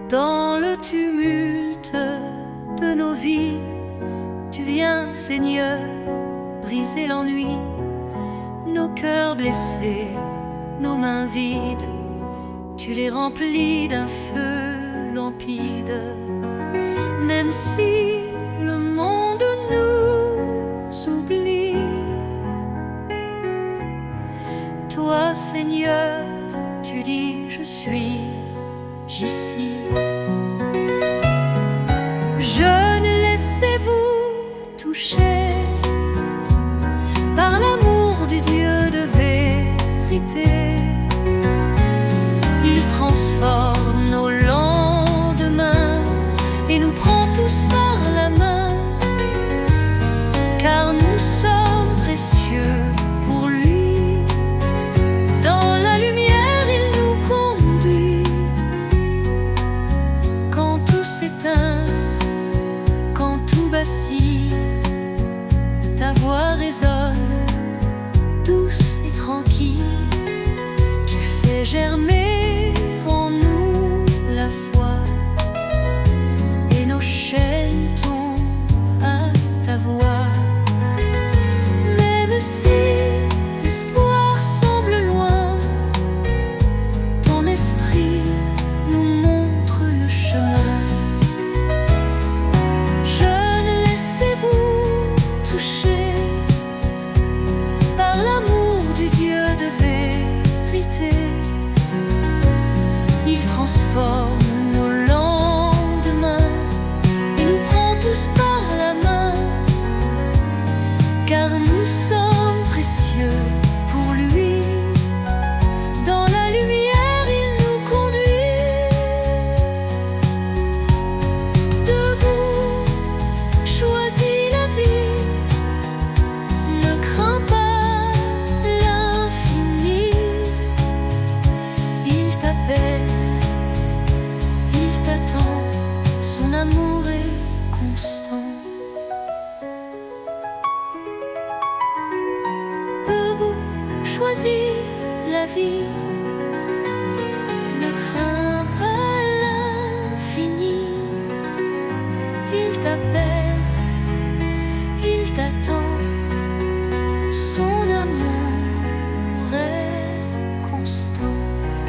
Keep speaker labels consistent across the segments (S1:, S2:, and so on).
S1: Dans le tumulte de nos vies, tu viens, Seigneur, briser l'ennui. Nos cœurs blessés, nos mains vides, tu les remplis d'un feu limpide. Même si le monde nous oublie, toi, Seigneur, tu dis: je suis ici. Jeunes, laissez-vous toucher par l'amour du Dieu de vérité. Il transforme nos lendemains et nous prend tous par la main, car nous sommes précieux pour lui. Dans la lumière il nous conduit. Quand tout s'éteint, quand tout vacille, ta voix résonne, douce et tranquille. Tu fais germer en nous la foi, et nos chaînes tombent à ta voix. Même si l'espoir semble loin, ton esprit nous montre le chemin. Jeunes, laissez-vous toucher par l'amour du Dieu de vérité. Il transforme nos lendemains et nous prend tous par la main, car nous sommes précieux pour lui. Dans la lumière il nous conduit. Debout, choisis la vie, ne crains pas l'infini. Il t'appelle, il t'attend, son amour est constant. Debout, choisis la vie, ne crains pas l'infini. Il t'appelle, il t'attend, son amour est constant.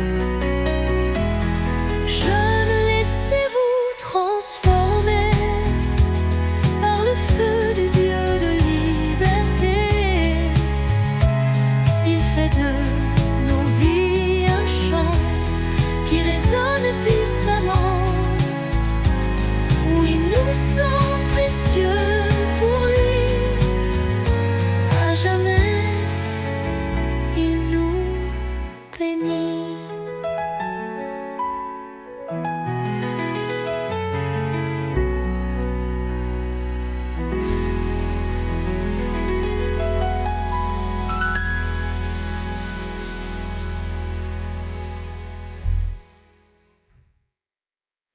S1: Jeunes, laissez-vous transformer par le feu du Dieu de liberté. Il fait de nos vies un chant qui résonne puissamment. Oui, nous sommes précieux